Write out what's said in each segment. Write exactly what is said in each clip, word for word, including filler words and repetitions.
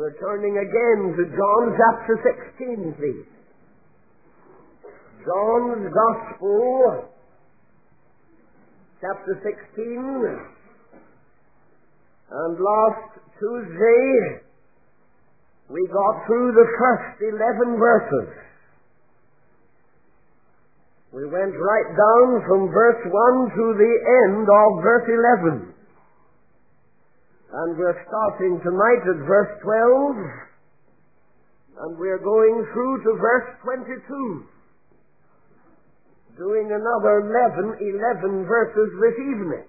We're turning again to John chapter sixteen, please. John's Gospel, chapter sixteen. And last Tuesday, we got through the first eleven verses. We went right down from verse one to the end of verse eleven. And we're starting tonight at verse twelve, and we're going through to verse twenty-two, doing another eleven, eleven verses this evening.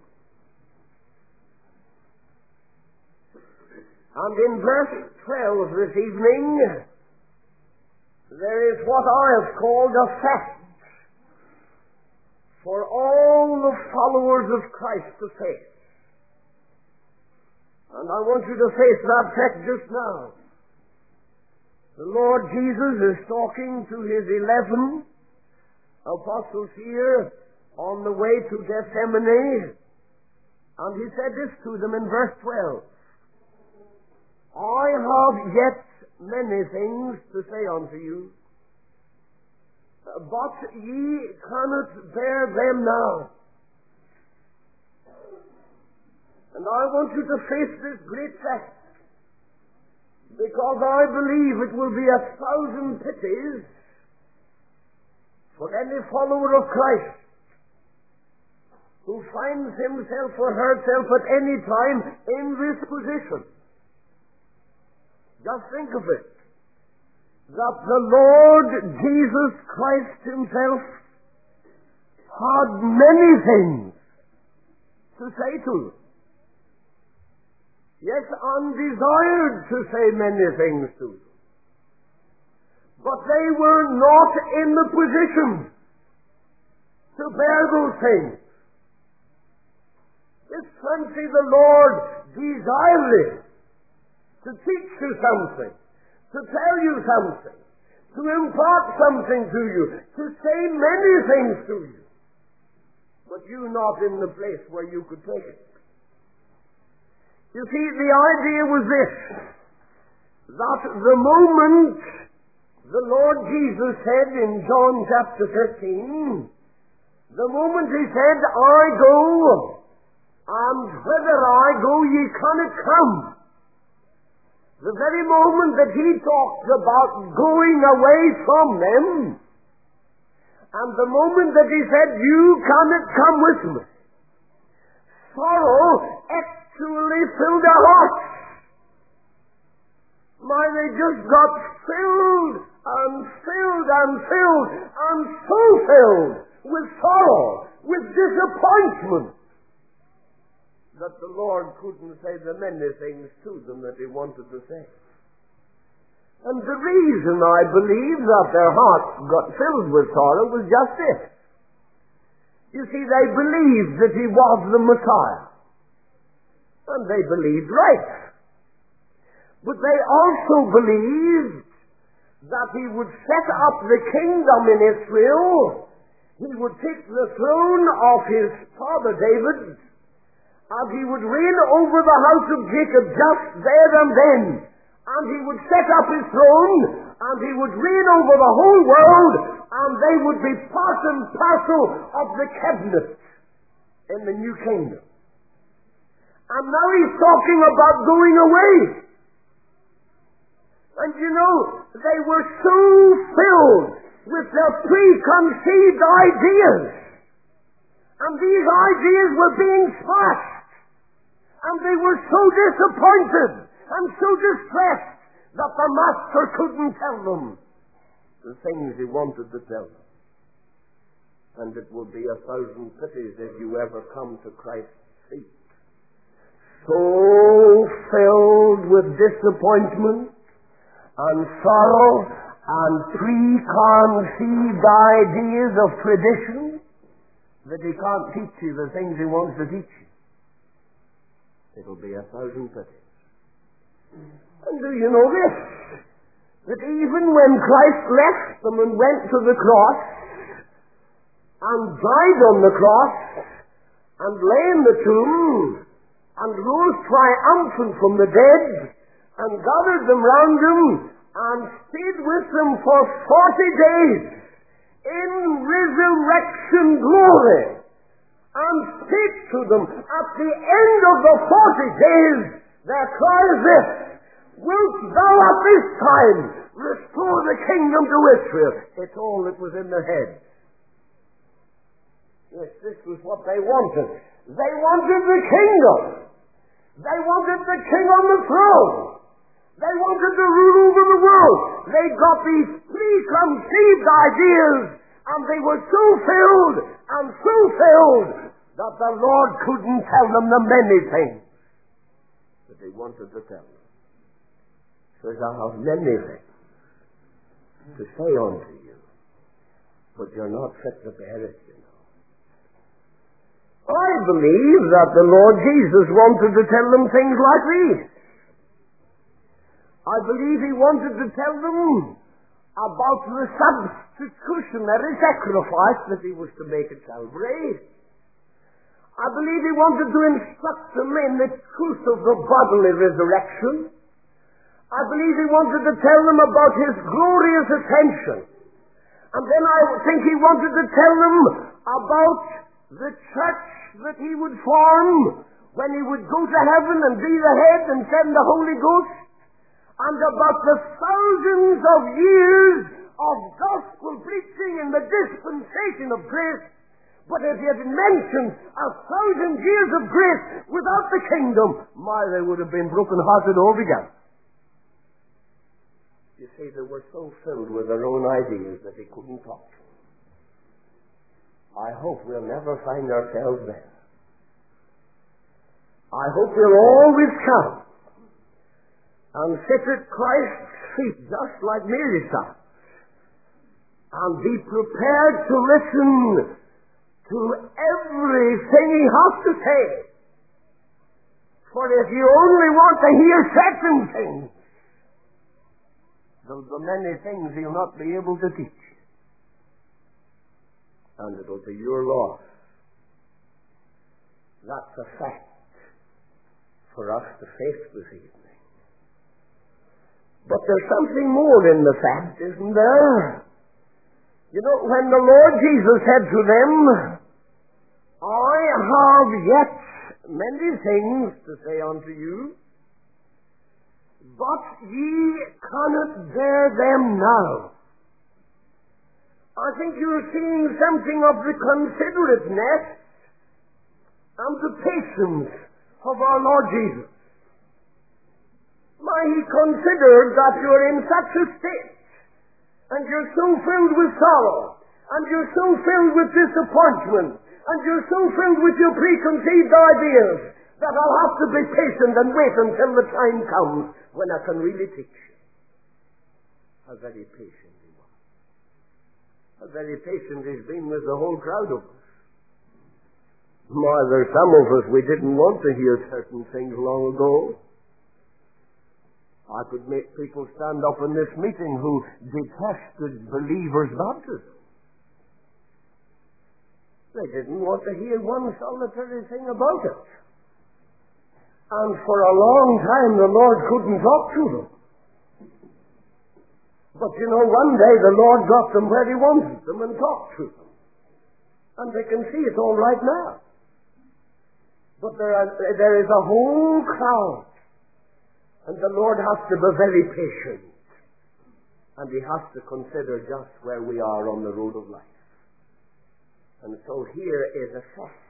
And in verse twelve this evening, there is what I have called a fact for all the followers of Christ to face. And I want you to face that fact just now. The Lord Jesus is talking to his eleven apostles here on the way to Gethsemane, and he said this to them in verse twelve. I have yet many things to say unto you, but ye cannot bear them now. And I want you to face this great fact, because I believe it will be a thousand pities for any follower of Christ who finds himself or herself at any time in this position. Just think of it, that the Lord Jesus Christ himself had many things to say to them. Yes, and desired to say many things to them. But they were not in the position to bear those things. Just fancy the Lord desiring to teach you something, to tell you something, to impart something to you, to say many things to you, but you not in the place where you could take it. You see, the idea was this, that the moment the Lord Jesus said in John chapter thirteen, the moment he said, I go, and whither I go ye cannot come, the very moment that he talked about going away from them, and the moment that he said, you cannot come with me, sorrow actually filled their hearts. My, they just got filled and filled and filled and so filled with sorrow, with disappointment, that the Lord couldn't say the many things to them that he wanted to say. And the reason, I believe, that their hearts got filled with sorrow was just this. You see, they believed that he was the Messiah. And they believed right. But they also believed that he would set up the kingdom in Israel. He would take the throne of his father David, and he would reign over the house of Jacob just there and then. And he would set up his throne, and he would reign over the whole world, and they would be part and parcel of the cabinet in the new kingdom. And now he's talking about going away. And you know, they were so filled with their preconceived ideas. And these ideas were being smashed. And they were so disappointed and so distressed that the Master couldn't tell them the things he wanted to tell them. And it will be a thousand pities if you ever come to Christ's feet so filled with disappointment and sorrow and preconceived ideas of tradition that he can't teach you the things he wants to teach you. It'll be a thousand pities. And do you know this? That even when Christ left them and went to the cross and died on the cross and lay in the tomb and rose triumphant from the dead and gathered them round him, and stayed with them for forty days in resurrection glory, and spake to them at the end of the forty days. Their cry is this: wilt thou at this time restore the kingdom to Israel? It's all that was in their head. Yes, this was what they wanted. They wanted the kingdom. They wanted the king on the throne. They wanted to rule over the world. They got these preconceived ideas, and they were so filled and so filled that the Lord couldn't tell them the many things that they wanted to tell them. He says, I have many things to say unto you, but you're not fit to bear it, you know. I believe that the Lord Jesus wanted to tell them things like these. I believe he wanted to tell them about the substitutionary sacrifice that he was to make at Calvary. I believe he wanted to instruct them in the truth of the bodily resurrection. I believe he wanted to tell them about his glorious ascension. And then I think he wanted to tell them about the church that he would form when he would go to heaven and be the head and send the Holy Ghost, and about the thousands of years of gospel preaching in the dispensation of grace. But if he had mentioned a thousand years of grace without the kingdom, my, they would have been broken-hearted altogether. You see, they were so filled with their own ideas that they couldn't talk. I hope we'll never find ourselves there. I hope we'll always come and sit at Christ's feet, just like Mary sat, and be prepared to listen to everything he has to say. For if you only want to hear certain things, there'll be many things he'll not be able to teach. And it'll be your loss. That's a fact for us to face this evening. But there's something more in the fact, isn't there? You know, when the Lord Jesus said to them, I have yet many things to say unto you, but ye cannot bear them now. I think you're seeing something of the considerateness and the patience of our Lord Jesus. Why, he considered that you're in such a state, and you're so filled with sorrow, and you're so filled with disappointment, and you're so filled with your preconceived ideas, that I'll have to be patient and wait until the time comes when I can really teach you. How very patient he was. How very patient he's been with the whole crowd of us. My, there's some of us we didn't want to hear certain things long ago. I could make people stand up in this meeting who detested believers' baptism. They didn't want to hear one solitary thing about it. And for a long time the Lord couldn't talk to them. But you know, one day the Lord got them where he wanted them and talked to them. And they can see it all right now. But there, are, there is a whole crowd. And the Lord has to be very patient. And he has to consider just where we are on the road of life. And so here is a fact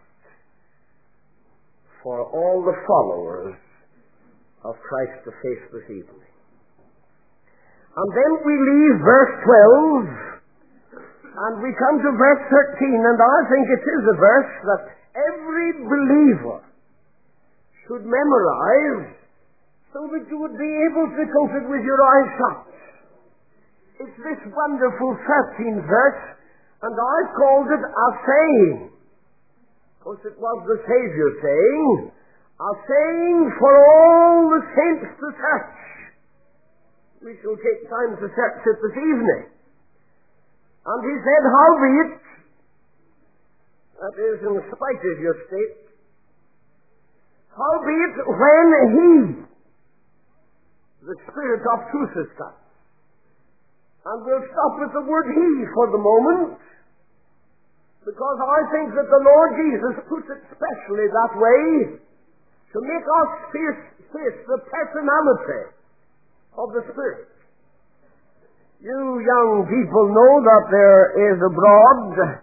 for all the followers of Christ to face this evening. And then we leave verse twelve, and we come to verse thirteen, and I think it is a verse that every believer should memorize, so that you would be able to quote it with your eyes shut. It's this wonderful thirteenth verse, and I called it a saying. Of course, it was the Savior saying, a saying for all the saints to search. We shall take time to search it this evening. And he said, howbeit, that is in spite of your state, howbeit when he, The Spirit of truth has come. And we'll stop with the word he for the moment, because I think that the Lord Jesus puts it specially that way to make us face, face the personality of the Spirit. You young people know that there is abroad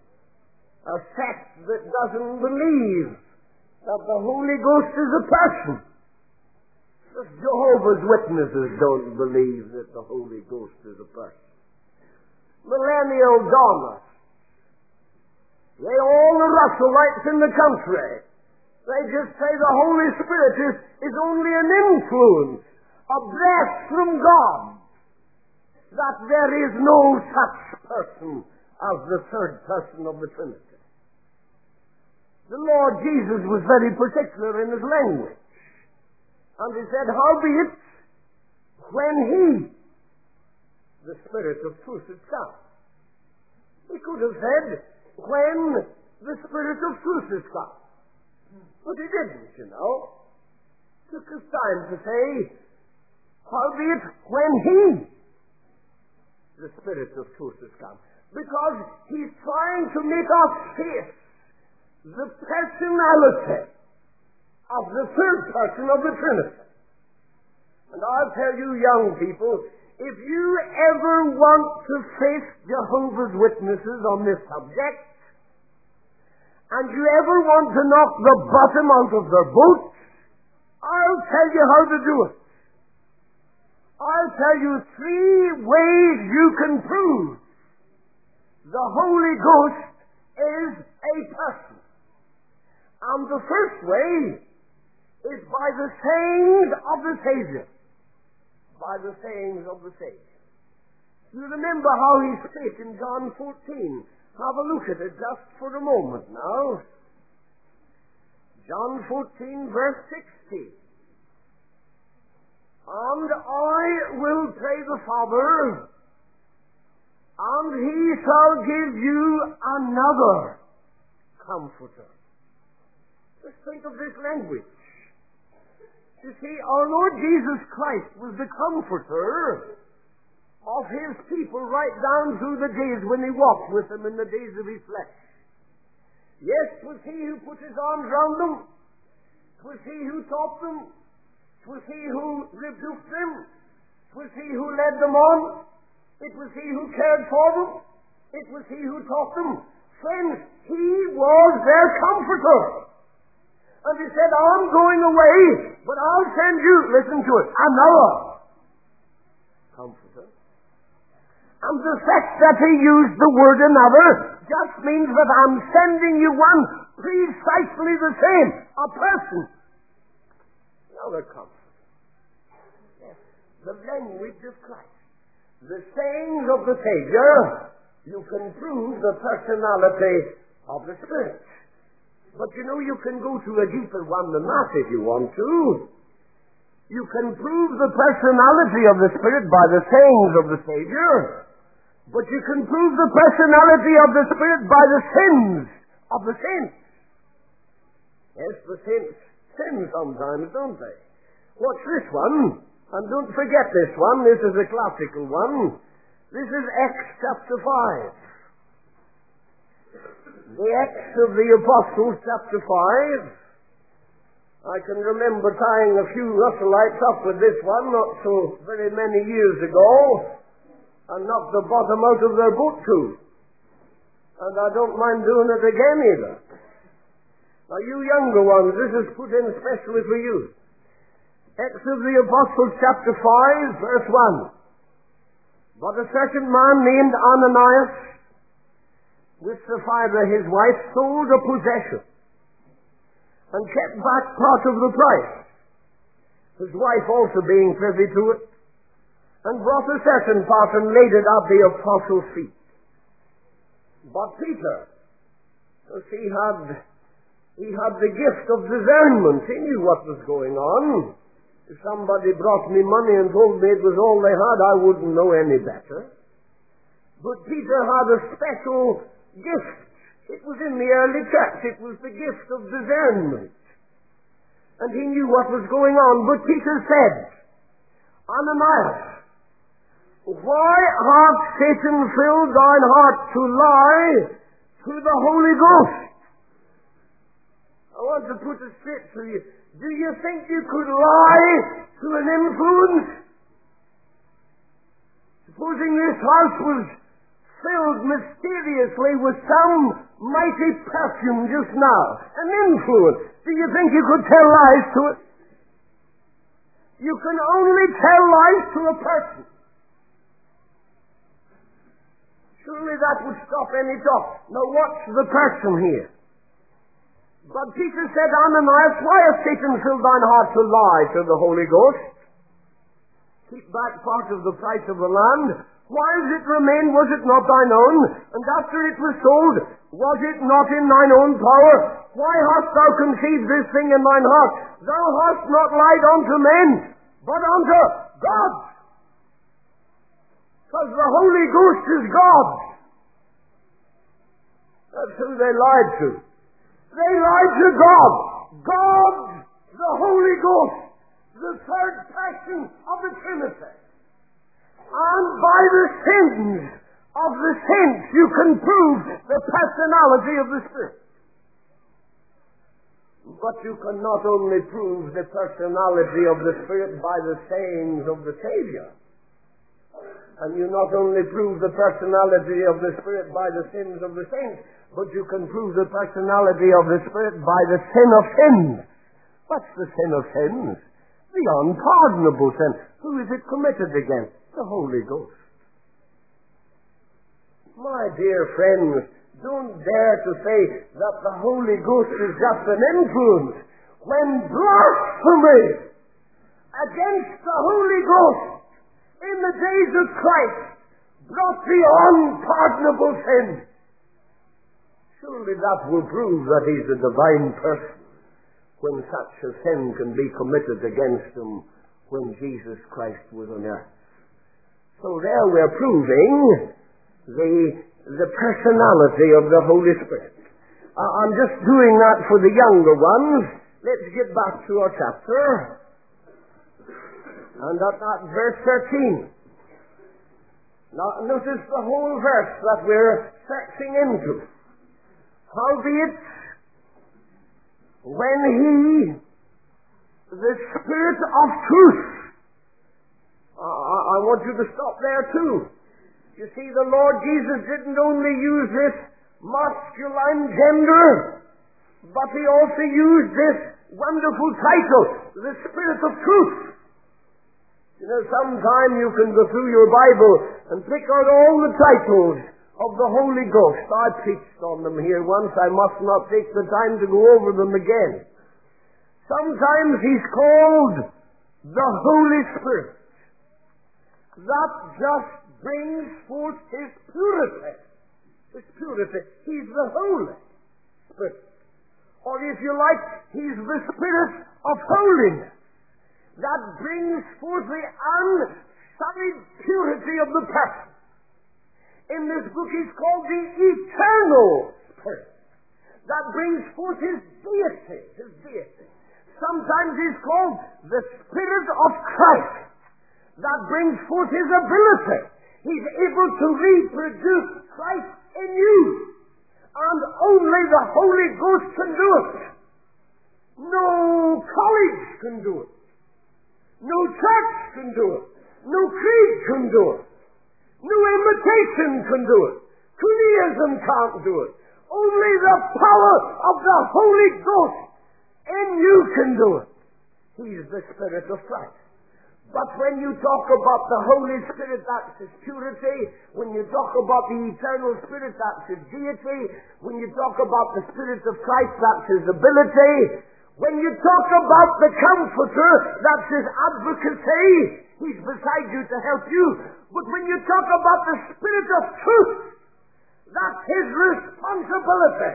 a sect that doesn't believe that the Holy Ghost is a person. The Jehovah's Witnesses don't believe that the Holy Ghost is a person. Millennial Dawners, they all the Russellites in the country, they just say the Holy Spirit is, is only an influence, a breath from God, that there is no such person as the third person of the Trinity. The Lord Jesus was very particular in his language. And he said, howbeit, when he, the Spirit of truth, had come. He could have said, when the Spirit of truth has come. But he didn't, you know. Took his time to say, howbeit, when he, the Spirit of truth has come. Because he's trying to make us face the personality of the third person of the Trinity. And I'll tell you, young people, if you ever want to face Jehovah's Witnesses on this subject, and you ever want to knock the bottom out of their boots, I'll tell you how to do it. I'll tell you three ways you can prove the Holy Ghost is a person. And the first way is by the sayings of the Savior. By the sayings of the Savior. You remember how he spake in John fourteen. Have a look at it just for a moment now. John fourteen, verse sixteen. And I will pray the Father, and he shall give you another Comforter. Just think of this language. You see, our Lord Jesus Christ was the comforter of his people right down through the days when he walked with them in the days of his flesh. Yes, it was he who put his arms round them. It was he who taught them. It was he who rebuked them. It was he who led them on. It was he who cared for them. It was he who taught them. Friends, he was their comforter. And he said, I'm going away, but I'll send you, listen to it, another Comforter. And the fact that he used the word another just means that I'm sending you one precisely the same, a person. Another Comforter. Yes. The language of Christ. The sayings of the Savior, you can prove the personality of the Spirit. But you know, you can go to a deeper one than that if you want to. You can prove the personality of the Spirit by the sayings of the Savior. But you can prove the personality of the Spirit by the sins of the saints. Yes, the saints sin sometimes, don't they? Watch this one. And don't forget this one. This is a classical one. This is Acts chapter five. The Acts of the Apostles, chapter five. I can remember tying a few Russellites up with this one not so very many years ago, and knocked the bottom out of their boot too. And I don't mind doing it again either. Now you younger ones, this is put in especially for you. Acts of the Apostles, chapter five, verse one. But a certain man named Ananias, with Sapphira his wife, sold a possession and kept back part of the price, his wife also being privy to it, and brought a certain part and laid it at the apostles' feet. But Peter, because he had, he had the gift of discernment, he knew what was going on. If somebody brought me money and told me it was all they had, I wouldn't know any better. But Peter had a special gift. It was in the early church. It was the gift of discernment. And he knew what was going on. But Peter said, Ananias, why hath Satan filled thine heart to lie to the Holy Ghost? I want to put it straight to you. Do you think you could lie to an influence? Supposing this house was filled mysteriously with some mighty perfume just now, an influence, do you think you could tell lies to it? You can only tell lies to a person. Surely that would stop any talk. Now watch the person here. But Peter said, Ananias, why hath Satan filled thine heart to lie to the Holy Ghost? Keep back part of the price of the land. While it remained, was it not thine own? And after it was sold, was it not in thine own power? Why hast thou conceived this thing in thine heart? Thou hast not lied unto men, but unto God. Because the Holy Ghost is God. That's who they lied to. They lied to God. God, the Holy Ghost, the third person of the Trinity. And by the sins of the saints you can prove the personality of the Spirit. But you can not only prove the personality of the Spirit by the sayings of the Savior, and you not only prove the personality of the Spirit by the sins of the saints, but you can prove the personality of the Spirit by the sin of sins. What's the sin of sins? The unpardonable sin. Who is it committed against? The Holy Ghost. My dear friends, don't dare to say that the Holy Ghost is just an influence when blasphemy against the Holy Ghost in the days of Christ brought the unpardonable sin. Surely that will prove that he's a divine person when such a sin can be committed against him when Jesus Christ was on earth. So there we're proving the, the personality of the Holy Spirit. Uh, I'm just doing that for the younger ones. Let's get back to our chapter. And at that verse thirteen. Now notice the whole verse that we're searching into. Howbeit, when he, the Spirit of truth, Uh, I want you to stop there too. You see, the Lord Jesus didn't only use this masculine gender, but he also used this wonderful title, the Spirit of Truth. You know, sometime you can go through your Bible and pick out all the titles of the Holy Ghost. I preached on them here once. I must not take the time to go over them again. Sometimes he's called the Holy Spirit. That just brings forth his purity. His purity. He's the Holy Spirit. Or if you like, he's the Spirit of holiness. That brings forth the unsullied purity of the person. In this book he's called the Eternal Spirit. That brings forth his deity. His deity. Sometimes he's called the Spirit of Christ. That brings forth his ability. He's able to reproduce Christ in you. And only the Holy Ghost can do it. No college can do it. No church can do it. No creed can do it. No imitation can do it. Judaism can't do it. Only the power of the Holy Ghost in you can do it. He's the Spirit of Christ. But when you talk about the Holy Spirit, that's his purity. When you talk about the eternal Spirit, that's his deity. When you talk about the Spirit of Christ, that's his ability. When you talk about the Comforter, that's his advocacy. He's beside you to help you. But when you talk about the Spirit of truth, that's his responsibility.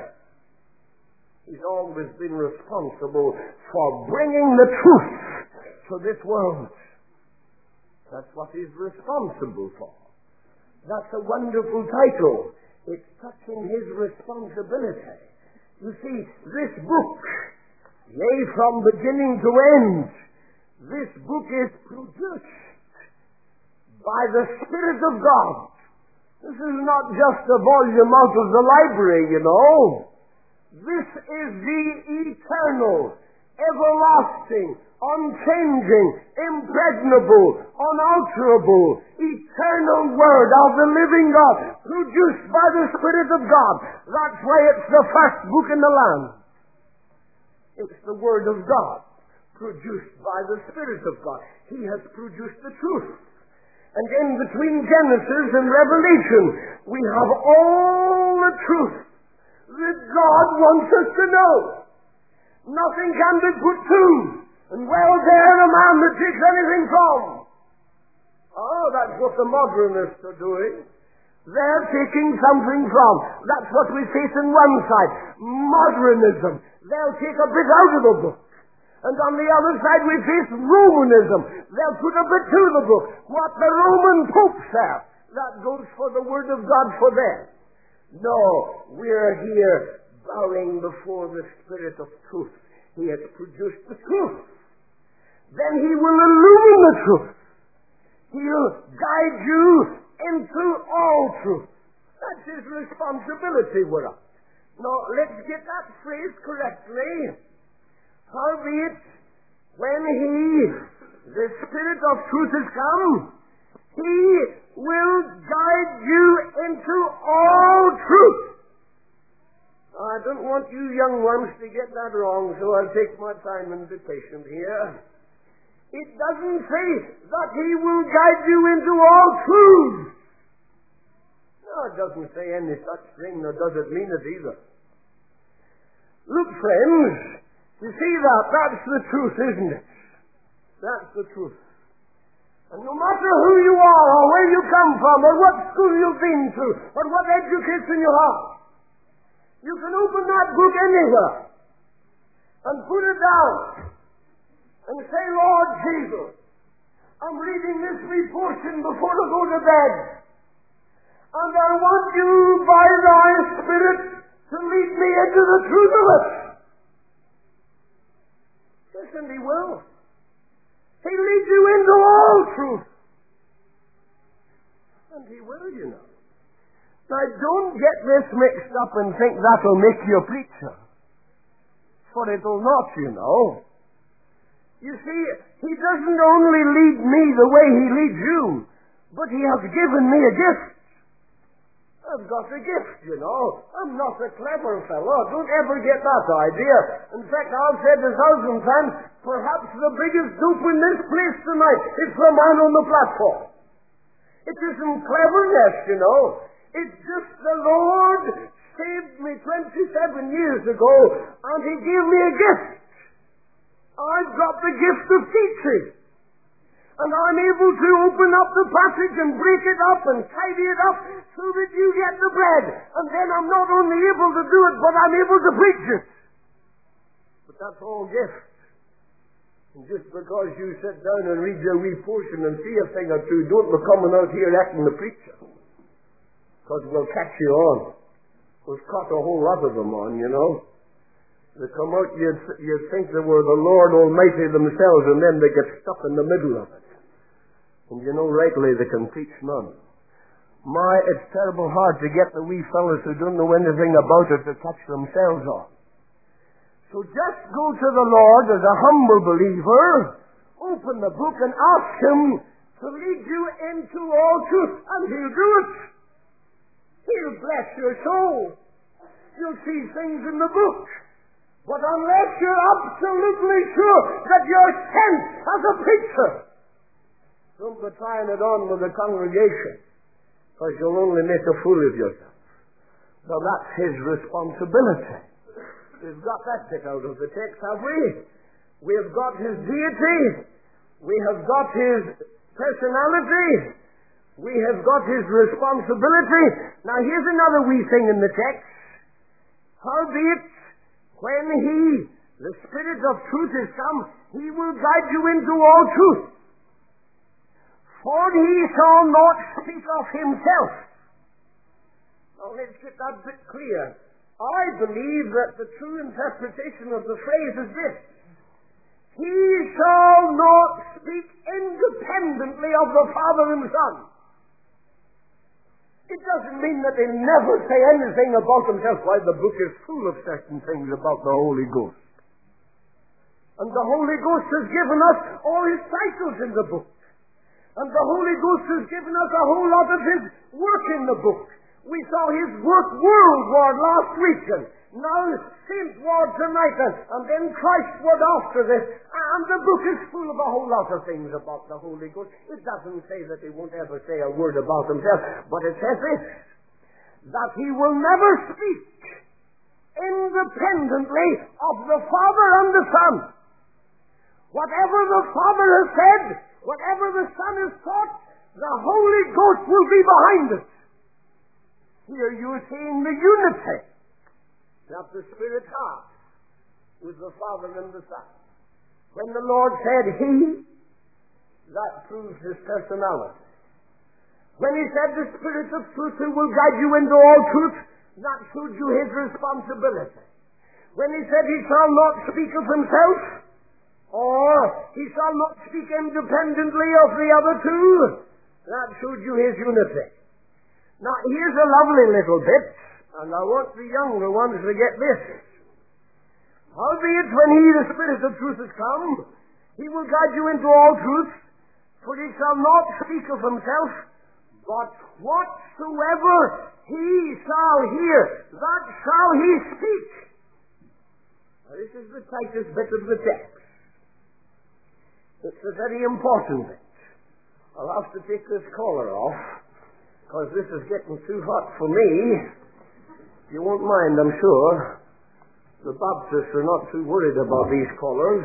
He's always been responsible for bringing the truth to this world. That's what he's responsible for. That's a wonderful title. It's touching his responsibility. You see, this book, yea, from beginning to end, this book is produced by the Spirit of God. This is not just a volume out of the library, you know. This is the eternal, everlasting, unchanging, impregnable, unalterable, eternal Word of the living God, produced by the Spirit of God. That's why it's the first book in the land. It's the Word of God, produced by the Spirit of God. He has produced the truth. And in between Genesis and Revelation, we have all the truth that God wants us to know. Nothing can be put to, and well dare a man that takes anything from. Oh, that's what the modernists are doing. They're taking something from. That's what we face on one side. Modernism. They'll take a bit out of the book. And on the other side we face Romanism. They'll put a bit to the book. What the Roman Pope says, that goes for the Word of God for them. No, we're here bowing before the Spirit of truth. He has produced the truth. Then He will illumine the truth. He'll guide you into all truth. That's His responsibility with us. Now, let's get that phrase correctly. Howbeit, when He, the Spirit of truth, has come, He will guide you into all truth. I don't want you young ones to get that wrong, so I'll take my time and be patient here. It doesn't say that He will guide you into all truth. No, it doesn't say any such thing, nor does it mean it either. Look, friends, you see that? That's the truth, isn't it? That's the truth. And no matter who you are, or where you come from, or what school you've been to, or what education you have, you can open that book anywhere and put it down and say, Lord Jesus, I'm reading this wee portion before I go to bed, and I want you by thy Spirit to lead me into the truth of it. Yes, and He will. He leads you into all truth. And He will, you know. Now, don't get this mixed up and think that'll make you a preacher. For it'll not, you know. You see, He doesn't only lead me the way He leads you, but He has given me a gift. I've got a gift, you know. I'm not a clever fellow. Don't ever get that idea. In fact, I've said a thousand times, perhaps the biggest dupe in this place tonight is the man on the platform. It isn't cleverness, you know. It's just the Lord saved me twenty-seven years ago, and He gave me a gift. I've got the gift of teaching. And I'm able to open up the passage and break it up and tidy it up so that you get the bread. And then I'm not only able to do it, but I'm able to preach it. But that's all gift. And just because you sit down and read your wee portion and see a thing or two, don't be coming out here acting the preacher. Because we'll catch you on. We've caught a whole lot of them on, you know. They come out, you'd, you'd think they were the Lord Almighty themselves, and then they get stuck in the middle of it. And you know rightly they can teach none. My, it's terrible hard to get the wee fellows who don't know anything about it to catch themselves on. So just go to the Lord as a humble believer, open the book and ask Him to lead you into all truth, and He'll do it. He'll bless your soul. You'll see things in the book. But unless you're absolutely sure that you're sent as a preacher, don't be trying it on with the congregation, because you'll only make a fool of yourself. Now that's His responsibility. We've got that bit out of the text, have we? We have got His deity. We have got His personality. We have got His responsibility. Now here's another wee thing in the text. Howbeit, when He, the Spirit of truth, is come, He will guide you into all truth. For He shall not speak of Himself. Now let's get that bit clear. I believe that the true interpretation of the phrase is this. He shall not speak independently of the Father and Son. It doesn't mean that they never say anything about themselves. Why, the book is full of certain things about the Holy Ghost. And the Holy Ghost has given us all his titles in the book. And the Holy Ghost has given us a whole lot of his work in the book. We saw his work worldward last week, and now Saint Ward tonight, and then Christ Word after this. And the book is full of a whole lot of things about the Holy Ghost. It doesn't say that he won't ever say a word about himself, but it says this, that he will never speak independently of the Father and the Son. Whatever the Father has said, whatever the Son has taught, the Holy Ghost will be behind it. Here you're seeing the unity that the Spirit has with the Father and the Son. When the Lord said he, that proves his personality. When he said the Spirit of truth who will guide you into all truth, that shows you his responsibility. When he said he shall not speak of himself, or he shall not speak independently of the other two, that showed you his unity. Now, here's a lovely little bit, and I want the younger ones to get this. Howbeit, when he, the Spirit of truth, has come, he will guide you into all truth, for he shall not speak of himself, but whatsoever he shall hear, that shall he speak. Now, this is the tightest bit of the text. It's a very important bit. I'll have to take this collar off, because this is getting too hot for me. You won't mind, I'm sure. The Baptists are not too worried about these collars.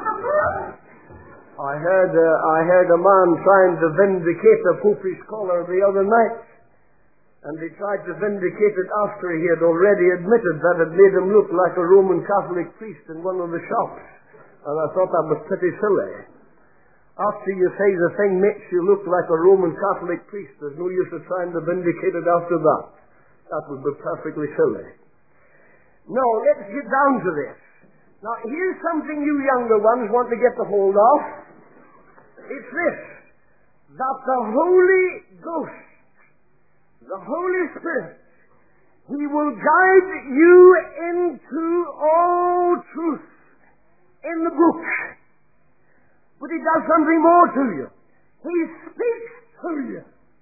I heard, uh, I heard a man trying to vindicate a popish collar the other night, and he tried to vindicate it after he had already admitted that it made him look like a Roman Catholic priest in one of the shops. And I thought that was pretty silly. After you say the thing makes you look like a Roman Catholic priest, there's no use of trying to vindicate it after that. That would be perfectly silly. No, let's get down to this. Now, here's something you younger ones want to get the hold of. It's this, that the Holy Ghost, the Holy Spirit, he will guide you into all truth in the book. But he does something more to you. He speaks to you.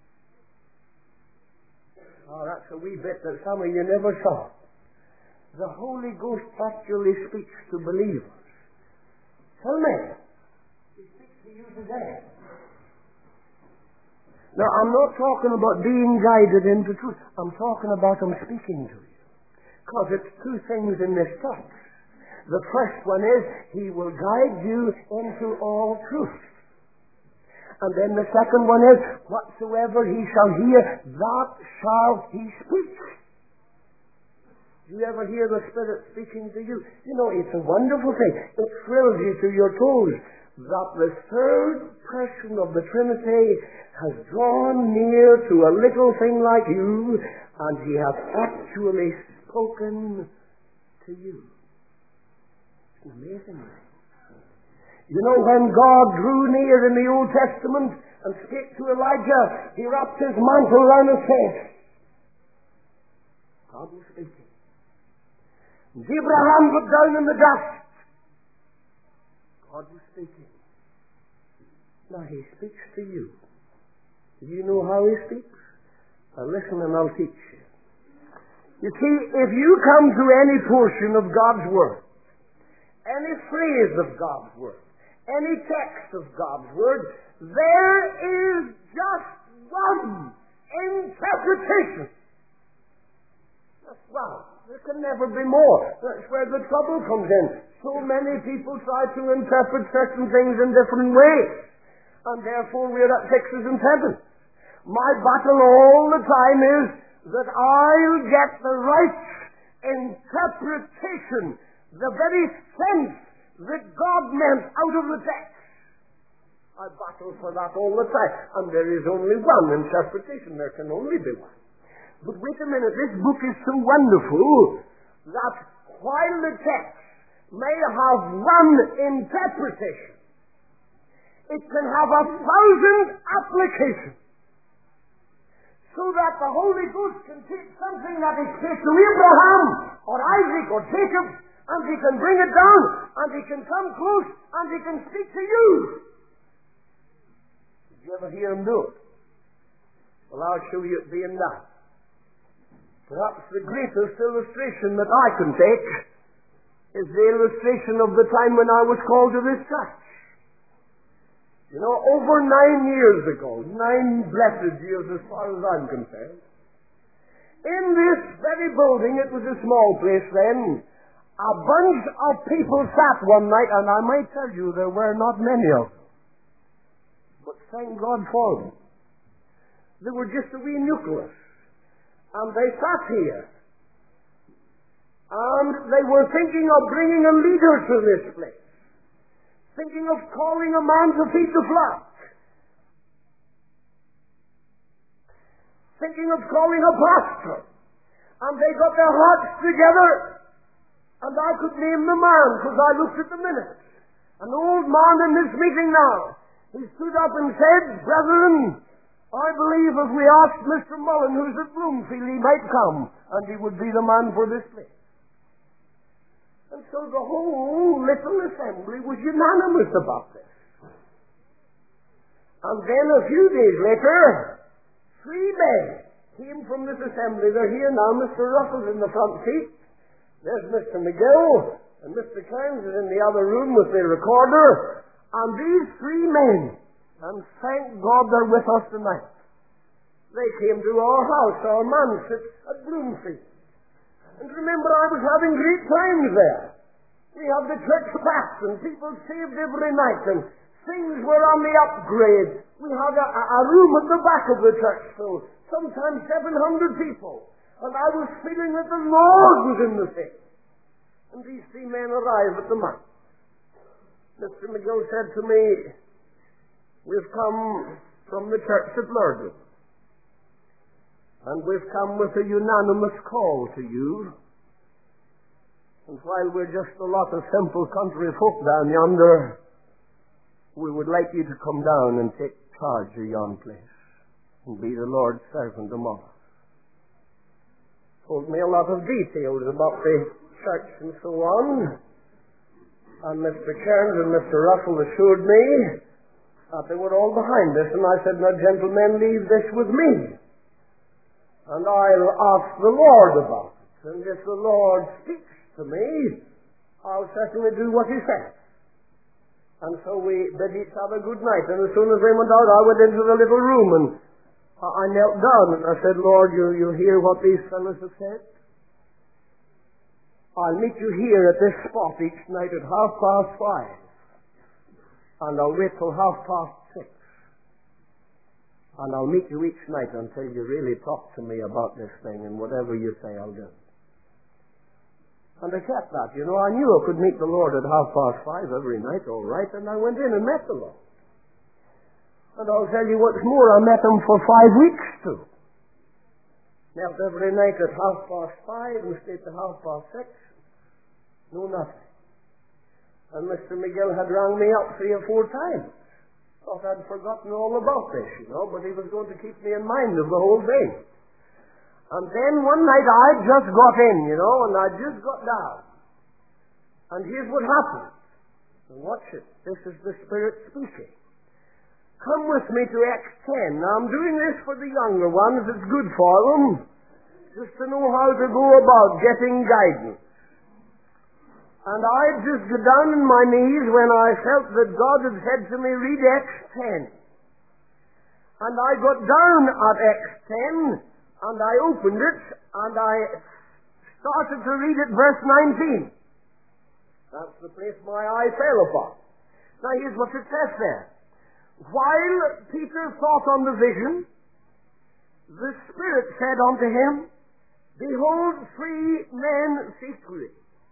Oh, that's a wee bit that some of you never saw. The Holy Ghost actually speaks to believers. Tell me. He speaks to you today. Now, I'm not talking about being guided into truth. I'm talking about him speaking to you. Because it's two things in this text. The first one is, he will guide you into all truth. And then the second one is, whatsoever he shall hear, that shall he speak. Do you ever hear the Spirit speaking to you? You know, it's a wonderful thing. It thrills you to your toes that the third person of the Trinity has drawn near to a little thing like you, and he has actually spoken to you. Amazing. You know, when God drew near in the Old Testament and spake to Elijah, he wrapped his mantle around his face. God was speaking. And Abraham looked down in the dust. God was speaking. Now he speaks to you. Do you know how he speaks? Now listen and I'll teach you. You see, if you come to any portion of God's Word, any phrase of God's Word, any text of God's Word, there is just one interpretation. That's one. There can never be more. That's where the trouble comes in. So many people try to interpret certain things in different ways, and therefore we're at sixes and sevens. My battle all the time is that I'll get the right interpretation, the very sense that God meant out of the text. I battle for that all the time. And there is only one interpretation. There can only be one. But wait a minute, this book is so wonderful that while the text may have one interpretation, It can have a thousand applications. So that the Holy Ghost can take something that is said to Abraham or Isaac or Jacob, and he can bring it down, and he can come close, and he can speak to you. Did you ever hear him do it? Well, I'll show you it being done. Perhaps the greatest illustration that I can take is the illustration of the time when I was called to this church. You know, over nine years ago, nine blessed years as far as I'm concerned, in this very building, it was a small place then, a bunch of people sat one night, and I might tell you there were not many of them. But thank God for them. They were just a wee nucleus. And they sat here. And they were thinking of bringing a leader to this place. Thinking of calling a man to feed the flock. Thinking of calling a pastor. And they got their hearts together. And I could name the man because I looked at the minutes. An old man in this meeting now. He stood up and said, "Brethren, I believe if we asked Mister Mullen, who's at Bloomfield, he might come, and he would be the man for this place." And so the whole little assembly was unanimous about this. And then a few days later, three men came from this assembly. They're here now. Mister Russell's in the front seat. There's Mister McGill, and Mister Cairns is in the other room with the recorder. And these three men, and thank God they're with us tonight. They came to our house, our manse at Bloomfield. And remember, I was having great times there. We had the church packed, and people saved every night, and things were on the upgrade. We had a, a room at the back of the church, so sometimes seven hundred people. And I was feeling that the Lord was in the thing. And these three men arrived at the manse. Mister McGill said to me, "We've come from the church at Lurgan, and we've come with a unanimous call to you. And while we're just a lot of simple country folk down yonder, we would like you to come down and take charge of yon place and be the Lord's servant among us." Told me a lot of details about the church and so on. And Mister Cairns and Mister Russell assured me that they were all behind this. And I said, "Now, gentlemen, leave this with me. And I'll ask the Lord about it. And if the Lord speaks to me, I'll certainly do what he says." And so we bid each other good night. And as soon as they went out, I went into the little room and I knelt down and I said, "Lord, you, you hear what these fellows have said? I'll meet you here at this spot each night at half past five. And I'll wait till half past six. And I'll meet you each night until you really talk to me about this thing, and whatever you say, I'll do." And I kept that. You know, I knew I could meet the Lord at half past five every night, all right, and I went in and met the Lord. And I'll tell you what's more, I met him for five weeks too. Knelt every night at half past five and stayed to half past six. No nothing. And Mister McGill had rang me up three or four times. Thought I'd forgotten all about this, you know, but he was going to keep me in mind of the whole thing. And then one night I just got in, you know, and I just got down. And here's what happened. And watch it. This is the Spirit speaking. Come with me to Acts ten. Now I'm doing this for the younger ones. It's good for them. Just to know how to go about getting guidance. And I just got down on my knees when I felt that God had said to me, "Read Acts ten." And I got down at Acts ten, and I opened it, and I started to read it, verse nineteen. That's the place my eye fell upon. Now here's what it says there. "While Peter thought on the vision, the Spirit said unto him, Behold, three men seek thee.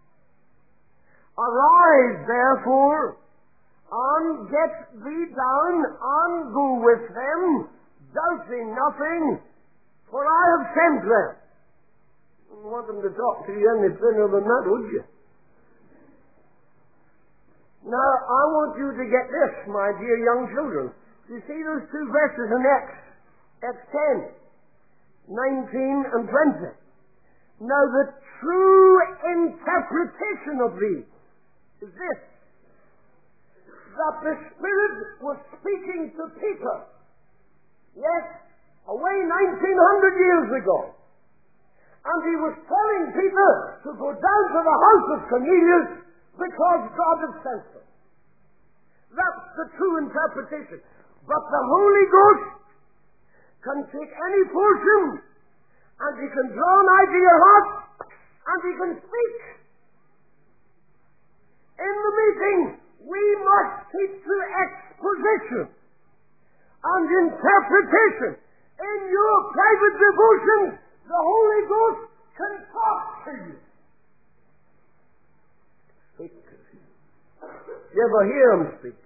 Arise, therefore, and get thee down, and go with them, doubting nothing, for I have sent them." You wouldn't want them to talk to you any thinner than that, would you? Now, I want you to get this, my dear young children. You see those two verses in Acts, Acts ten, nineteen and twenty. Now, the true interpretation of these is this, that the Spirit was speaking to Peter, yes, away nineteen hundred years ago. And he was telling Peter to go down to the house of Cornelius because God had sent him. That's the true interpretation. But the Holy Ghost can take any portion, and he can draw nigh to your heart, and he can speak. In the meeting, we must keep to exposition and interpretation. In your private devotion, the Holy Ghost can talk to you. Speak to you. You ever hear him speak?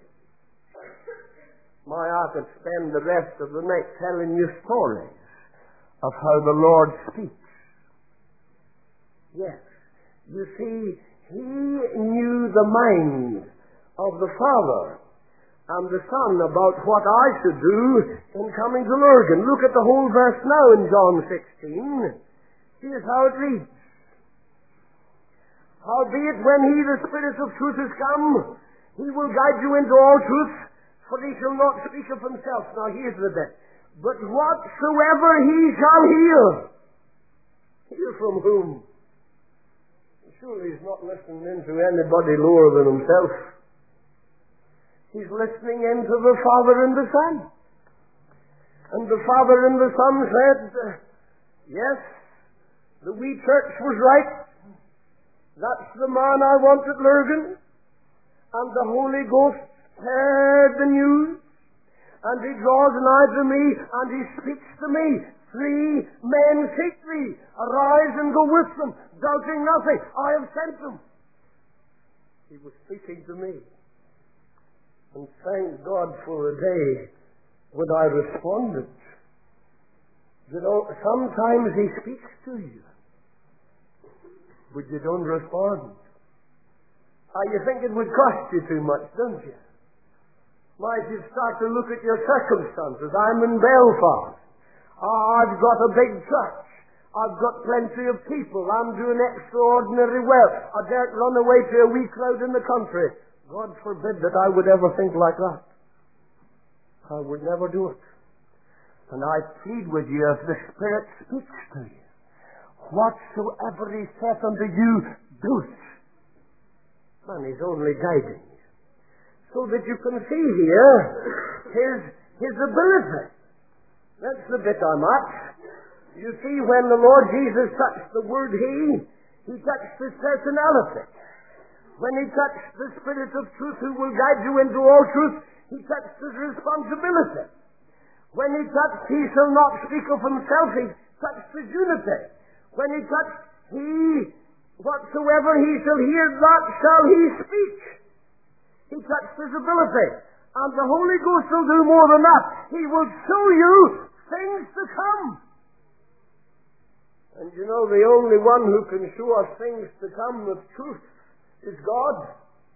My, I could spend the rest of the night telling you stories of how the Lord speaks. Yes. You see, he knew the mind of the Father and the Son about what I should do in coming to Lurgan. Look at the whole verse now in John sixteen. Here's how it reads. Howbeit when he, the Spirit of truth, is come, he will guide you into all truth, for he shall not speak of himself. Now here's the bit. But whatsoever he shall hear, hear from whom? Surely he's not listening in to anybody lower than himself. He's listening in to the Father and the Son. And the Father and the Son said, yes, the wee church was right. That's the man I want at Lurgan. And the Holy Ghost heard the news. And he draws nigh to me, and he speaks to me. Three men seek thee. Arise and go with them, doubting nothing. I have sent them. He was speaking to me. And thank God for a day when I responded. You know, sometimes he speaks to you, but you don't respond. Ah, you think it would cost you too much, don't you? Might you start to look at your circumstances? I'm in Belfast. Ah, I've got a big church. I've got plenty of people. I'm doing extraordinarily well. I daren't run away to a wee crowd in the country. God forbid that I would ever think like that. I would never do it. And I plead with you, if the Spirit speaks to you, whatsoever he saith unto you, do it. And he's only guiding you. So that you can see here his, his ability. That's the bit I'm at. You see, when the Lord Jesus touched the word he, he touched his personality. When he touched the Spirit of truth who will guide you into all truth, he touched his responsibility. When he touched he shall not speak of himself, he touched his unity. When he touched he, whatsoever he shall hear, that shall he speak. He touched his ability. And the Holy Ghost will do more than that. He will show you things to come. And you know, the only one who can show us things to come with truth is God.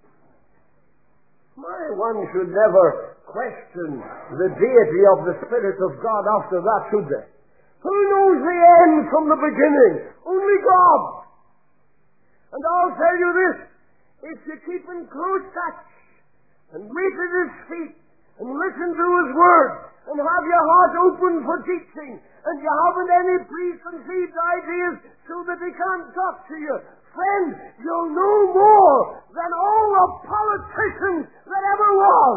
My, one should never question the deity of the Spirit of God after that, should they? Who knows the end from the beginning? Only God. And I'll tell you this, if you keep in close touch and wait at his feet and listen to his word and have your heart open for teaching and you haven't any preconceived ideas so that he can't talk to you, friend, you'll know more than all the politicians that ever was.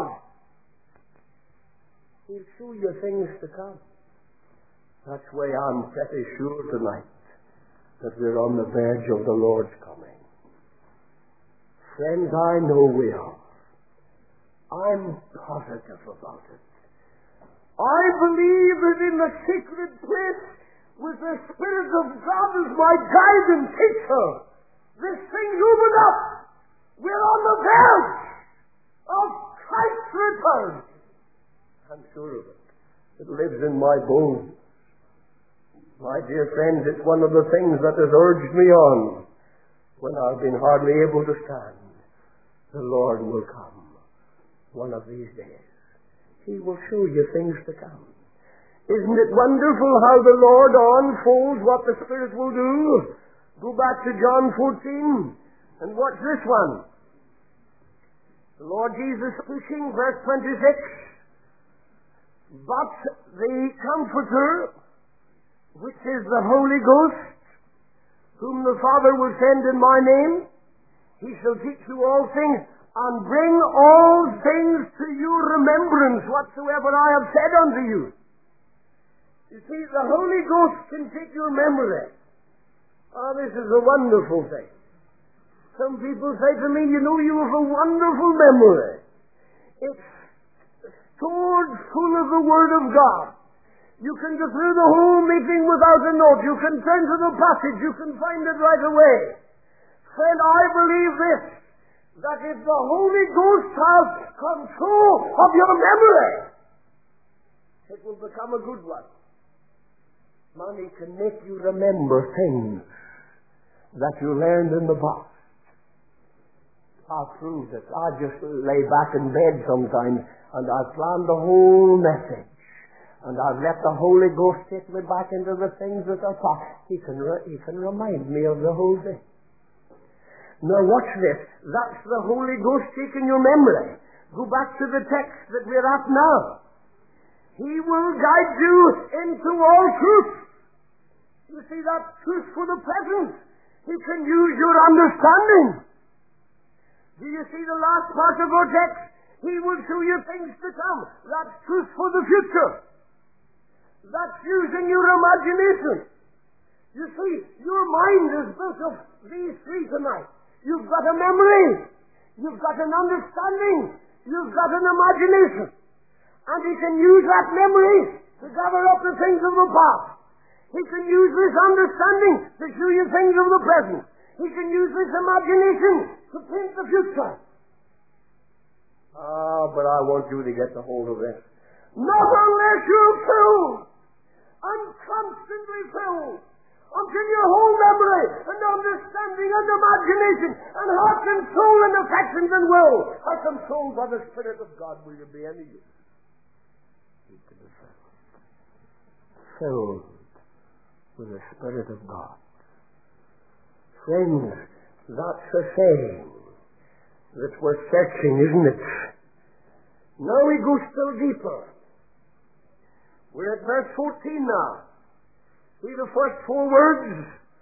He'll show you things to come. That's why I'm pretty sure tonight that we're on the verge of the Lord's coming. Friends, I know we are. I'm positive about it. I believe that in the secret place, with the Spirit of God as my guide and teacher, this thing's opened up. We're on the verge of Christ's return. I'm sure of it. It lives in my bones. My dear friends, it's one of the things that has urged me on when I've been hardly able to stand. The Lord will come one of these days. He will show you things to come. Isn't it wonderful how the Lord unfolds what the Spirit will do? Go back to John fourteen and watch this one. The Lord Jesus speaking, verse twenty-six. But the Comforter, which is the Holy Ghost, whom the Father will send in my name, he shall teach you all things, and bring all things to your remembrance, whatsoever I have said unto you. You see, the Holy Ghost can take your memory. Oh, this is a wonderful thing. Some people say to me, you know, you have a wonderful memory. It's stored full of the Word of God. You can go through the whole meeting without a note. You can turn to the passage. You can find it right away. Friend, I believe this, that if the Holy Ghost has control of your memory, it will become a good one. Money can make you remember things that you learned in the past. I've proved it. I just lay back in bed sometimes and I've planned the whole message. And I've let the Holy Ghost take me back into the things that I thought. He can, re- he can remind me of the whole thing. Now watch this. That's the Holy Ghost taking your memory. Go back to the text that we're at now. He will guide you into all truth. You see, that's truth for the present. He can use your understanding. Do you see the last part of our text? He will show you things to come. That's truth for the future. That's using your imagination. You see, your mind is built of these three tonight. You've got a memory. You've got an understanding. You've got an imagination. And he can use that memory to gather up the things of the past. He can use this understanding to show you things of the present. He can use this imagination to paint the future. Ah, but I want you to get the hold of this. Not unless you're filled and constantly filled until your whole memory and understanding and imagination and heart and soul and affections and will are controlled by the Spirit of God. Will you be any use? You can be filled. Filled with the Spirit of God. Friends, that's a saying that we're searching, isn't it? Now we go still deeper. We're at verse fourteen now. See the first four words?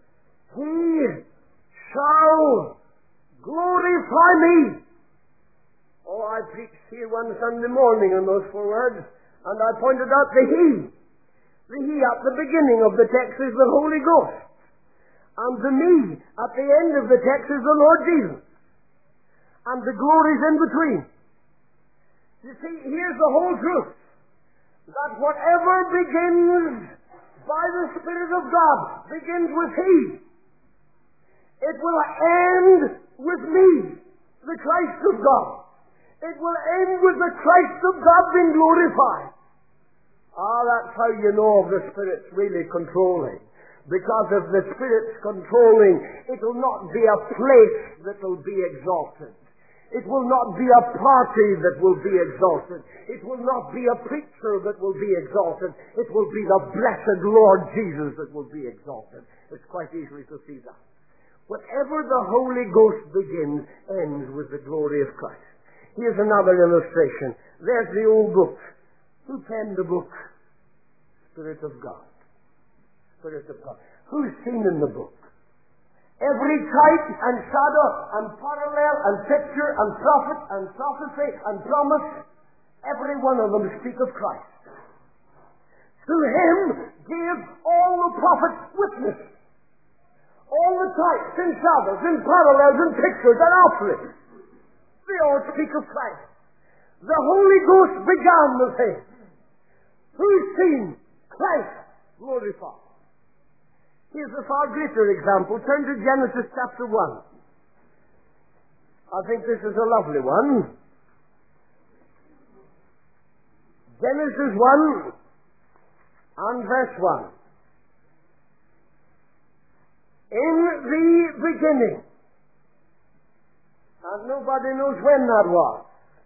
He shall glorify me. Oh, I preached here one Sunday morning on those four words, and I pointed out the He. The He at the beginning of the text is the Holy Ghost. And the me at the end of the text is the Lord Jesus. And the glory's in between. You see, here's the whole truth. That whatever begins by the Spirit of God begins with He. It will end with me, the Christ of God. It will end with the Christ of God being glorified. Ah, that's how you know if the Spirit's really controlling. Because if the Spirit's controlling, it will not be a place that will be exalted. It will not be a party that will be exalted. It will not be a preacher that will be exalted. It will be the blessed Lord Jesus that will be exalted. It's quite easy to see that. Whatever the Holy Ghost begins, ends with the glory of Christ. Here's another illustration. There's the old book. Who penned the book? Spirit of God. Spirit of God. Who's seen in the book? Every type and shadow and parallel and picture and prophet and prophecy and promise, every one of them speak of Christ. To Him gave all the prophets witness. All the types and shadows and parallels and pictures and offerings, they all speak of Christ. The Holy Ghost began the thing. Who's seen Christ glorified? Here's a far greater example. Turn to Genesis chapter one. I think this is a lovely one. Genesis one and verse one. In the beginning. And nobody knows when that was.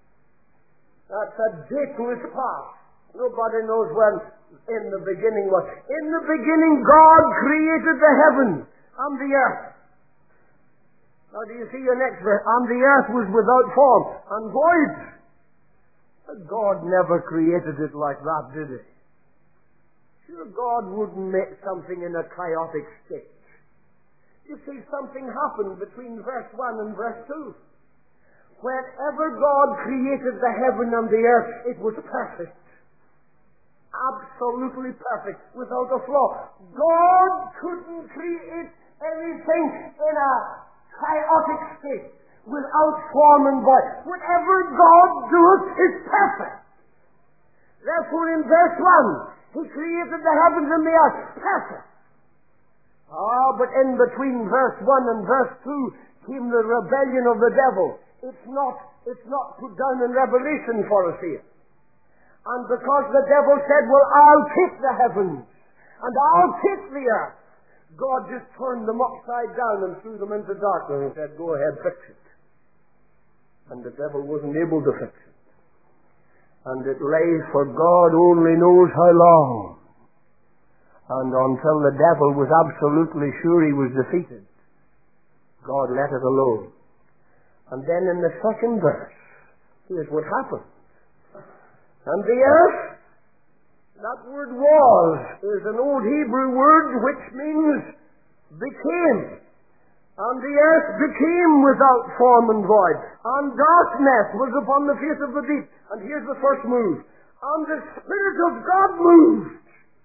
That's a dateless past. Nobody knows when in the beginning was. In the beginning, God created the heavens and the earth. Now do you see your next verse? And the earth was without form and void. God never created it like that, did he? Sure, God wouldn't make something in a chaotic state. You see, something happened between verse one and verse two. Whenever God created the heaven and the earth, it was perfect. Absolutely perfect, without a flaw. God couldn't create anything in a chaotic state, without form and void. Whatever God does is perfect. Therefore in verse one, he created the heavens and the earth. Perfect. Ah, but in between verse one and verse two came the rebellion of the devil. It's not, it's not put down in Revelation for us here. And because the devil said, well, I'll take the heavens and I'll take the earth, God just turned them upside down and threw them into darkness and said, go ahead, fix it. And the devil wasn't able to fix it. And it lay for God only knows how long. And until the devil was absolutely sure he was defeated, God let it alone. And then in the second verse, here's what happened. And the earth, that word was, is an old Hebrew word which means became. And the earth became without form and void. And darkness was upon the face of the deep. And here's the first move. And the Spirit of God moved.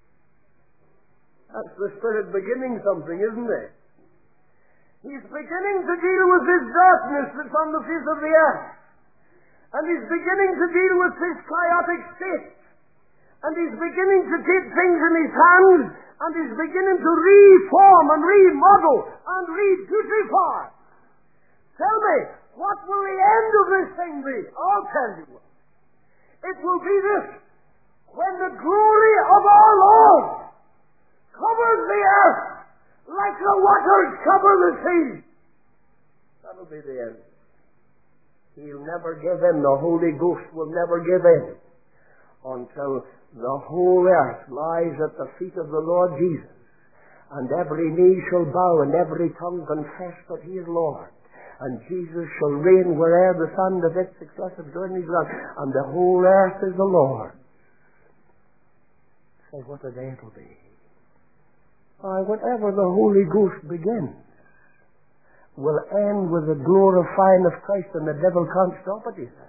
That's the Spirit beginning something, isn't it? He's beginning to deal with this darkness that's on the face of the earth. And he's beginning to deal with this chaotic state. And he's beginning to take things in his hands, and he's beginning to reform and remodel and re-beautify. Tell me, what will the end of this thing be? I'll tell you. It will be this. When the glory of our Lord covers the earth like the waters cover the sea. That'll be the end. He'll never give in. The Holy Ghost will never give in until the whole earth lies at the feet of the Lord Jesus, and every knee shall bow and every tongue confess that he is Lord, and Jesus shall reign where'er the sun of its successive journeys run, and the whole earth is the Lord. Say, what a day it'll be. Why, whatever the Holy Ghost begins will end with the glorifying of Christ, and the devil can't stop it either.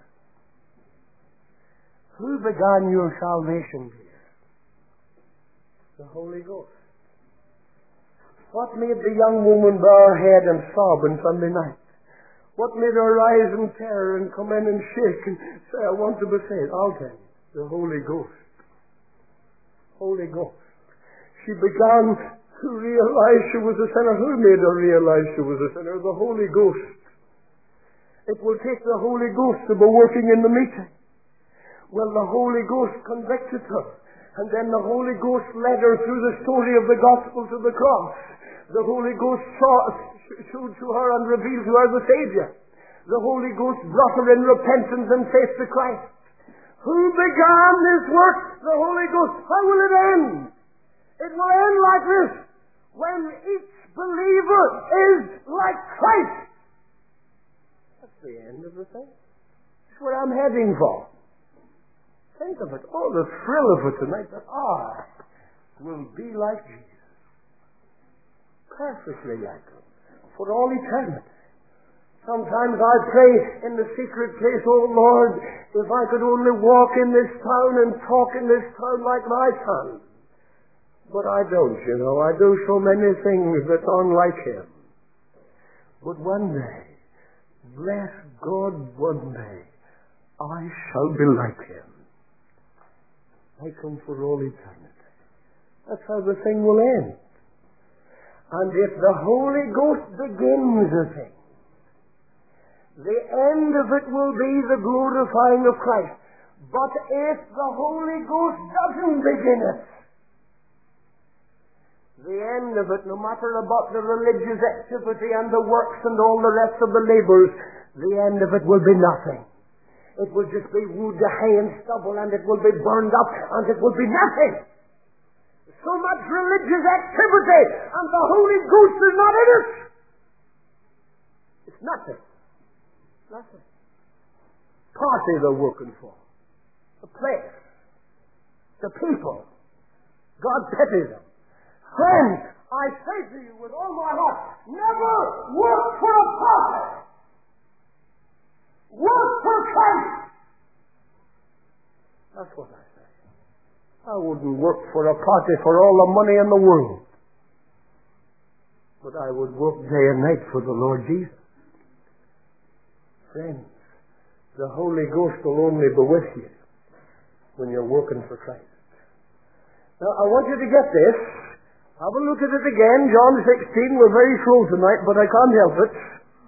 Who began your salvation here? The Holy Ghost. What made the young woman bow her head and sob on Sunday night? What made her rise in terror and come in and shake and say, I want to be saved? I'll tell you. The Holy Ghost. Holy Ghost. She began to realize she was a sinner. Who made her realize she was a sinner? The Holy Ghost. It will take the Holy Ghost to be working in the meeting. Well, the Holy Ghost convicted her, and then the Holy Ghost led her through the story of the gospel to the cross. The Holy Ghost saw, showed to her and revealed to her the Savior. The Holy Ghost brought her in repentance and faith to Christ. Who began this work? The Holy Ghost. How will it end? It will end like this. When each believer is like Christ. That's the end of the thing. That's what I'm heading for. Think of it. Oh, the thrill of it tonight, that I will be like Jesus. Perfectly like him. For all eternity. Sometimes I pray in the secret place, oh Lord, if I could only walk in this town and talk in this town like my son. But I don't, you know. I do so many things that aren't like him. But one day, bless God, one day, I shall be like him. Like him for all eternity. That's how the thing will end. And if the Holy Ghost begins a thing, the end of it will be the glorifying of Christ. But if the Holy Ghost doesn't begin it, the end of it, no matter about the religious activity and the works and all the rest of the labors, the end of it will be nothing. It will just be wood, hay, and stubble, and it will be burned up, and it will be nothing. So much religious activity, and the Holy Ghost is not in it. It's nothing. Nothing. Party they're working for. A place. The people. God pity them. Friends, I say to you with all my heart, never work for a party. Work for Christ. That's what I say. I wouldn't work for a party for all the money in the world. But I would work day and night for the Lord Jesus. Friends, the Holy Ghost will only be with you when you're working for Christ. Now, I want you to get this. Have a look at it again. John sixteen. We're very slow tonight, but I can't help it.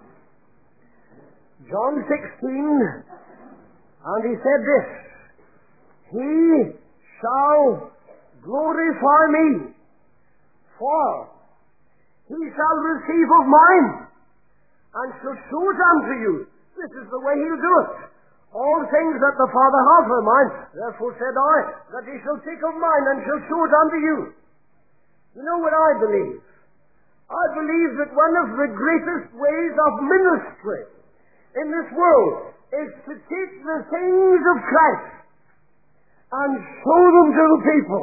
John sixteen, and he said this, He shall glorify me, for he shall receive of mine, and shall show it unto you. This is the way he'll do it. All things that the Father hath are mine, therefore said I, that he shall take of mine, and shall show it unto you. You know what I believe? I believe that one of the greatest ways of ministry in this world is to take the things of Christ and show them to the people.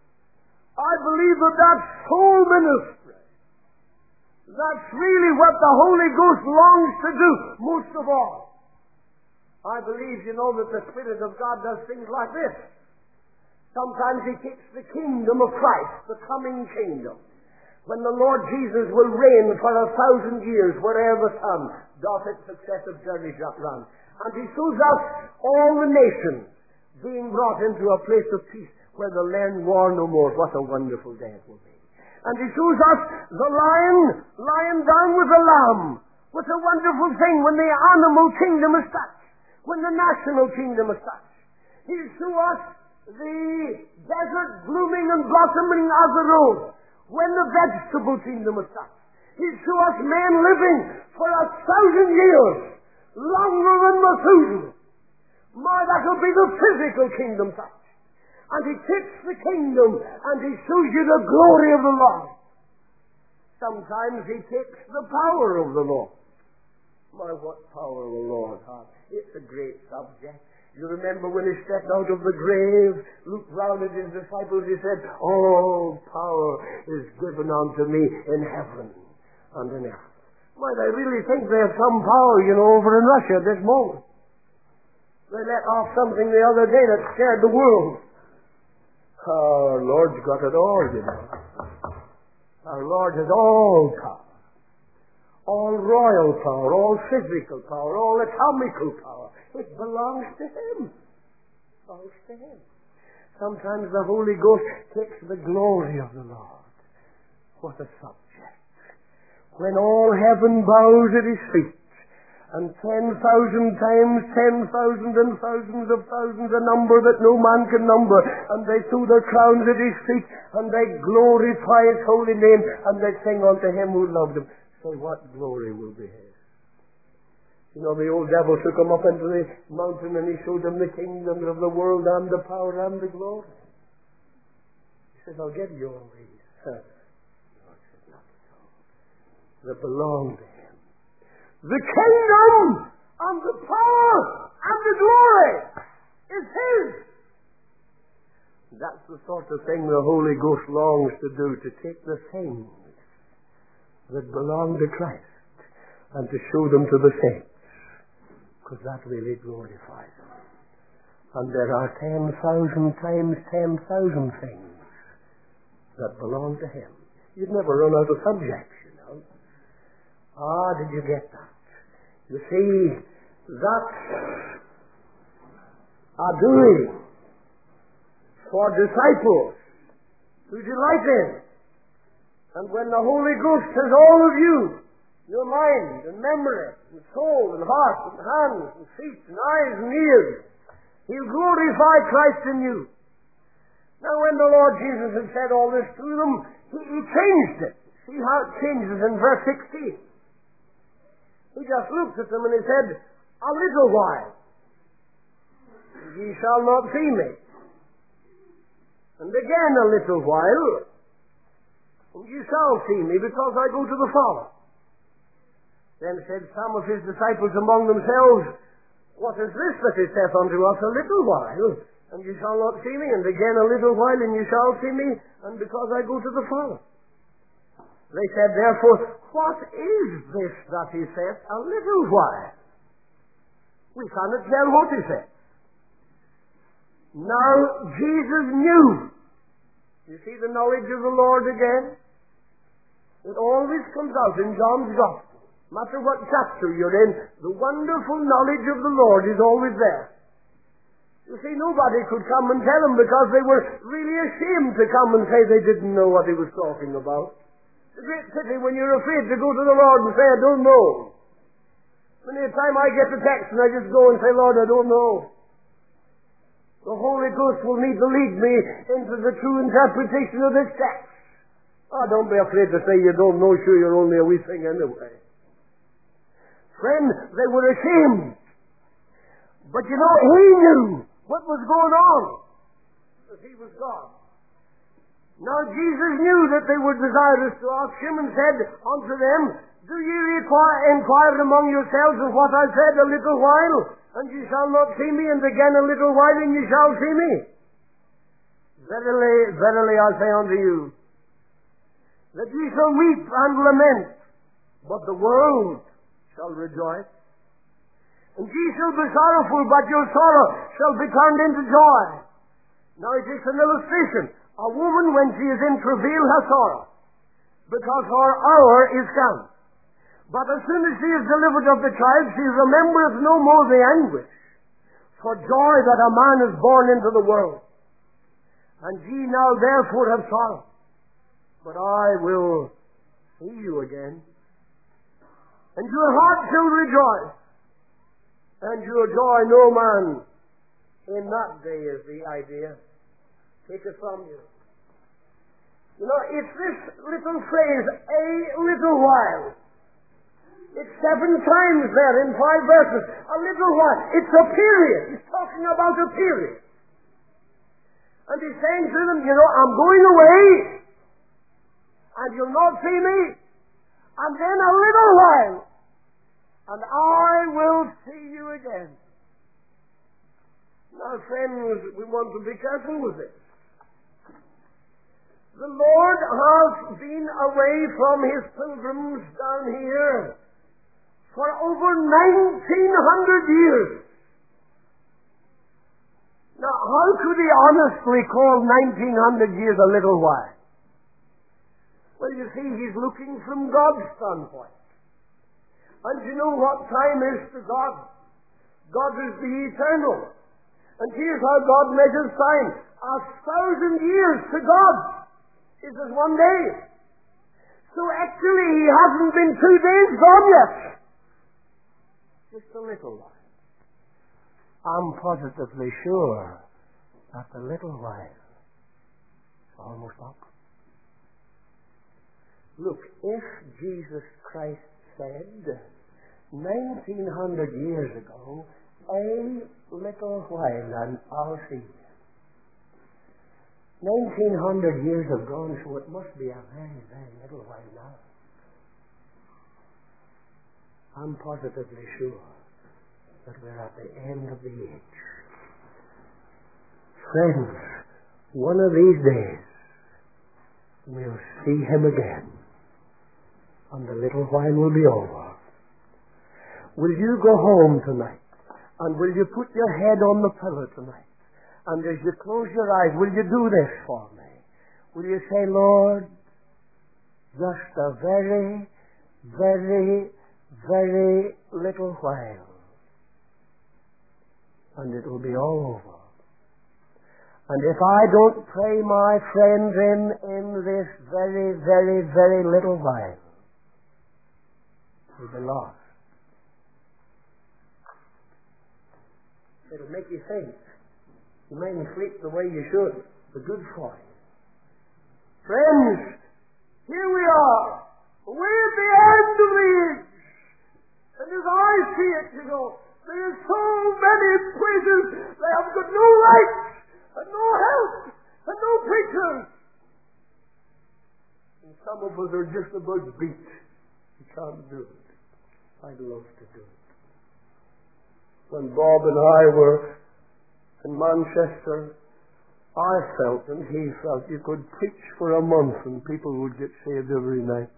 I believe that that's soul ministry. That's really what the Holy Ghost longs to do, most of all. I believe, you know, that the Spirit of God does things like this. Sometimes he takes the kingdom of Christ, the coming kingdom, when the Lord Jesus will reign for a thousand years, wherever the sun doth its successive journeys run. And he shows us all the nations being brought into a place of peace where the land war no more. What a wonderful day it will be. And he shows us the lion lying down with the lamb. What a wonderful thing when the animal kingdom is touched, when the national kingdom is touched. He'll show us the desert blooming and blossoming as a rose, when the vegetable kingdom is touched. He'll show us men living for a thousand years, longer than Methuselah. My, that'll be the physical kingdom touch. And he takes the kingdom and he shows you the glory of the Lord. Sometimes he takes the power of the Lord. My, what power the Lord has. It's a great subject. You remember when he stepped out of the grave, looked round at his disciples, he said, all power is given unto me in heaven and in earth. Well, I really think they have some power, you know, over in Russia at this moment. They let off something the other day that scared the world. Our Lord's got it all, you know. Our Lord has all power. All royal power, all physical power, all atomical power. It belongs to him. It belongs to him. Sometimes the Holy Ghost takes the glory of the Lord. What a subject. When all heaven bows at his feet, and ten thousand times ten thousand and thousands of thousands, a number that no man can number, and they threw their crowns at his feet, and they glorify his holy name, and they sing unto him who loved him. Say, what glory will be his? You know, the old devil took him up into the mountain and he showed him the kingdoms of the world and the power and the glory. He said, I'll give you all these. The Lord said, not so. They belong to him. The kingdom and the power and the glory is his. That's the sort of thing the Holy Ghost longs to do, to take the things that belong to Christ and to show them to the saints. Because that really glorifies him. And there are ten thousand times ten thousand things that belong to him. You'd never run out of subjects, you know. Ah, did you get that? You see, that's a doing for disciples to delight in. And when the Holy Ghost has all of you, your mind and memory and soul and heart and hands and feet and eyes and ears, he'll glorify Christ in you. Now when the Lord Jesus had said all this to them, he, he changed it. See how it changes in verse sixteen. He just looked at them and he said, a little while, ye shall not see me. And again a little while, and ye shall see me, because I go to the Father. Then said some of his disciples among themselves, what is this that he saith unto us, a little while, and ye shall not see me, and again a little while, and ye shall see me, and because I go to the Father. They said, therefore, what is this that he saith, a little while? We cannot tell what he said. Now, Jesus knew. You see the knowledge of the Lord again? It always comes out in John's Gospel. No matter what chapter you're in, the wonderful knowledge of the Lord is always there. You see, nobody could come and tell him because they were really ashamed to come and say they didn't know what he was talking about. It's a great pity when you're afraid to go to the Lord and say, I don't know. Many a time I get a text and I just go and say, Lord, I don't know. The Holy Ghost will need to lead me into the true interpretation of this text. Oh, don't be afraid to say you don't know. Sure, you're only a wee thing anyway. Friend, they were ashamed. But you know, he knew what was going on. Because he was God. Now Jesus knew that they were desirous to ask him and said unto them, do ye require, inquire among yourselves of what I said a little while, and ye shall not see me, and again a little while, and ye shall see me? Verily, verily I say unto you, that ye shall weep and lament, but the world shall rejoice. And ye shall be sorrowful, but your sorrow shall be turned into joy. Now it is an illustration. A woman, when she is in travail, has sorrow, because her hour is come. But as soon as she is delivered of the child, she remembereth no more the anguish for joy that a man is born into the world. And ye now therefore have sorrow, but I will see you again. And your heart shall rejoice, and your joy no man in that day is the idea. Take it from you. You know, it's this little phrase, a little while. It's seven times there in five verses. A little while. It's a period. He's talking about a period. And he's saying to them, you know, I'm going away, and you'll not see me, and then a little while, and I will see you again. Now, friends, we want to be careful with it. The Lord has been away from his pilgrims down here for over nineteen hundred years. Now, how could he honestly call nineteen hundred years a little while? Well, you see, he's looking from God's standpoint. And you know what time is to God? God is the eternal. And here's how God measures time. A thousand years to God is as one day. So actually he hasn't been two days gone yet. Just a little while. I'm positively sure that the little while is almost up. Look, if Jesus Christ said nineteen hundred years ago, a little while and I'll see you. Nineteen hundred years have gone, so it must be a very, very little while now. I'm positively sure that we're at the end of the age. Friends, one of these days we'll see him again, and the little while will be over. Will you go home tonight, and will you put your head on the pillow tonight? And as you close your eyes, will you do this for me? Will you say, Lord, just a very, very, very little while, and it will be all over. And if I don't pray my friends in, in this very, very, very little while, we'll be lost. It'll make you think. You mightn't sleep the way you should. It's good for you. Friends, here we are. We're at the end of the age. And as I see it, you know, there are so many places they have got no lights, and no help, and no preachers. And some of us are just about beat. We can't do it. I'd love to do it. When Bob and I were in Manchester, I felt and he felt you could preach for a month and people would get saved every night.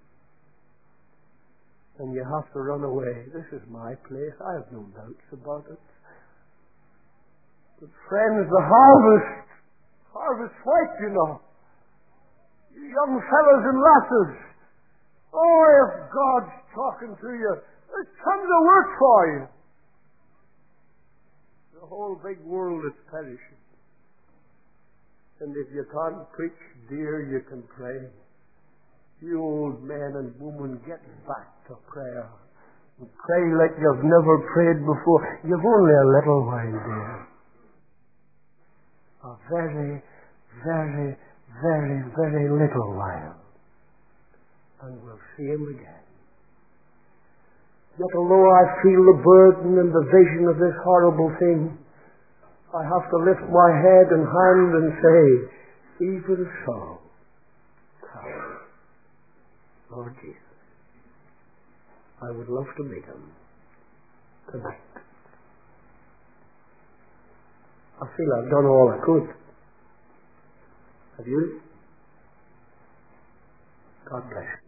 And you have to run away. This is my place. I have no doubts about it. But friends, the harvest, harvest white, you know. You young fellows and lasses, oh, if God's talking to you, there's tons of work for you. The whole big world is perishing. And if you can't preach, dear, you can pray. You old men and women, get back to prayer. And pray like you've never prayed before. You've only a little while, dear. A very, very, very, very little while. And we'll see him again. Yet although I feel the burden and the vision of this horrible thing, I have to lift my head and hand and say, even so, come, Lord Jesus. I would love to meet him tonight. I feel I've done all I could. Have you? God bless you.